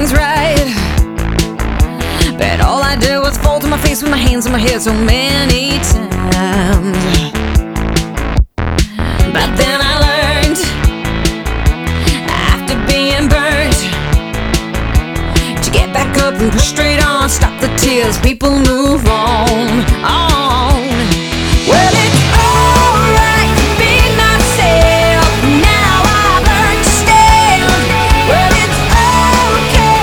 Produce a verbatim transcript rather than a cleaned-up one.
things right, but all I did was fall to my face with my hands on my head so many times. But then I learned, after being burnt, to get back up and push straight on. Stop the tears, people move on. Oh,